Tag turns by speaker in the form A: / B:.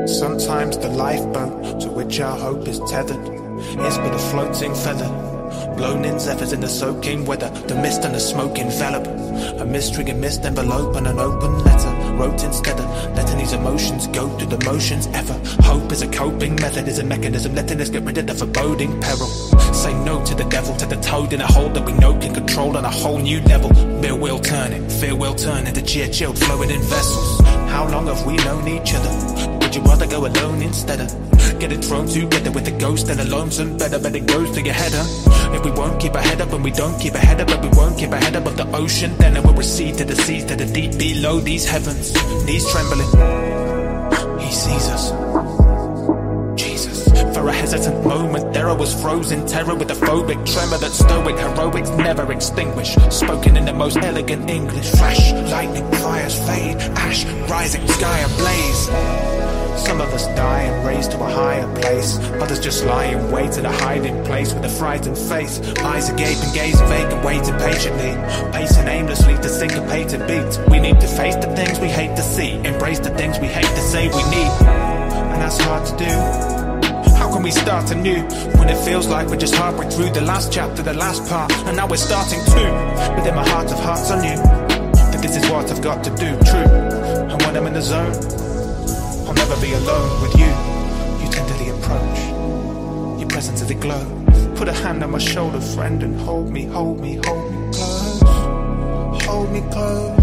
A: Sometimes the lifeboat to which our hope is tethered is but a floating feather, blown in zephyrs in the soaking weather. The mist and the smoke envelop a mystery and mist envelope, and an open letter wrote instead of letting these emotions go through the motions ever. Hope is a coping method, is a mechanism letting us get rid of the foreboding peril. Say no to the devil, to the toad in a hole that we know can control on a whole new level. Fear will turn it, fear will turn into cheer chilled, flowing in vessels. How long have we known each other? Would you rather go alone instead of getting thrown together with a ghost and a lonesome better? Bet it goes to your head, huh? If we won't keep our head up and we don't keep our head up, but we won't keep our head above the ocean, then it will recede to the seas, to the deep below these heavens. Knees trembling, he sees us. Jesus, for a hesitant moment there I was frozen terror with a phobic tremor that stoic heroics never extinguish. Spoken in the most elegant English. Flash, lightning, fires fade, ash, rising sky ablaze. Some of us die and raised to a higher place, others just lie in wait at a hiding place with a frightened face. Eyes agape and gaze vacant, waiting patiently, pacing aimlessly to syncopated beats. We need to face the things we hate to see, embrace the things we hate to say we need, and that's hard to do. How can we start anew when it feels like we're just halfway through the last chapter, the last part, and now we're starting too? Within my heart of hearts I knew that this is what I've got to do, true. And when I'm in the zone, I'll never be alone with you. You tenderly approach, your presence as it glows. Put a hand on my shoulder, friend, and hold me, hold me, hold me close. Hold me close.